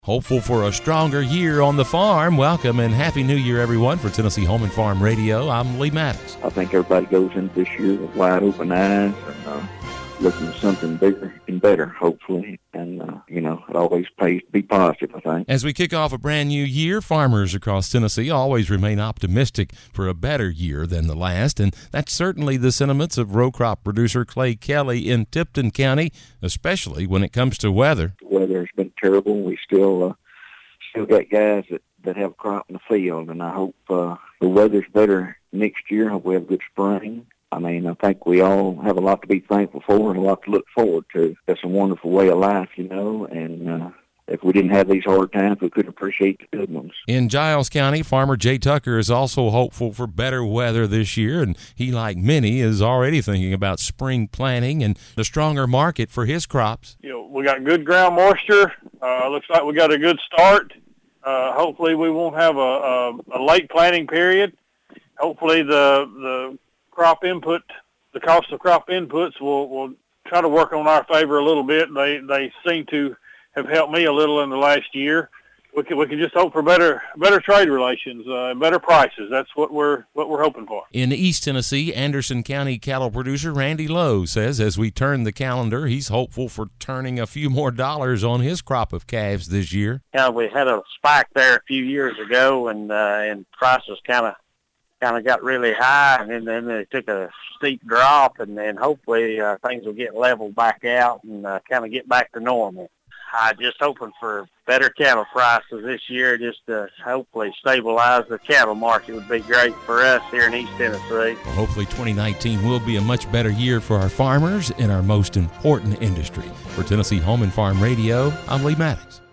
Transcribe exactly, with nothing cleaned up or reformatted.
Hopeful for a stronger year on the farm. Welcome and Happy New Year, everyone. For Tennessee Home and Farm Radio, I'm Lee Maddox. I think everybody goes into this year with wide open eyes and uh, looking at something bigger and better, hopefully. And, uh, you know, it always pays to be positive, I think. As we kick off a brand new year, farmers across Tennessee always remain optimistic for a better year than the last. And that's certainly the sentiments of row crop producer Clay Kelly in Tipton County, especially when it comes to weather. The weather has been terrible. We still uh, still got guys that, that have crop in the field, and I hope uh, the weather's better next year. I hope we have a good spring. I mean, I think we all have a lot to be thankful for and a lot to look forward to. That's a wonderful way of life, you know, and uh, if we didn't have these hard times, we could appreciate the good ones. In Giles County, farmer Jay Tucker is also hopeful for better weather this year, and he, like many, is already thinking about spring planting and the stronger market for his crops. You know, we got good ground moisture. Uh, looks like we got a good start. Uh, hopefully we won't have a, a, a late planting period. Hopefully the the crop input, the cost of crop inputs will, will try to work on our favor a little bit. They they seem to have helped me a little in the last year. We can we can just hope for better better trade relations, uh, better prices. That's what we're what we're hoping for. In East Tennessee, Anderson County cattle producer Randy Lowe says as we turn the calendar, he's hopeful for turning a few more dollars on his crop of calves this year. Yeah, we had a spike there a few years ago, and uh, and prices kind of kind of got really high, and then, then they took a steep drop, and then hopefully uh, things will get leveled back out and uh, kind of get back to normal. I'm just hoping for better cattle prices this year, just to hopefully stabilize the cattle market would be great for us here in East Tennessee. Well, hopefully twenty nineteen will be a much better year for our farmers in our most important industry. For Tennessee Home and Farm Radio, I'm Lee Maddox.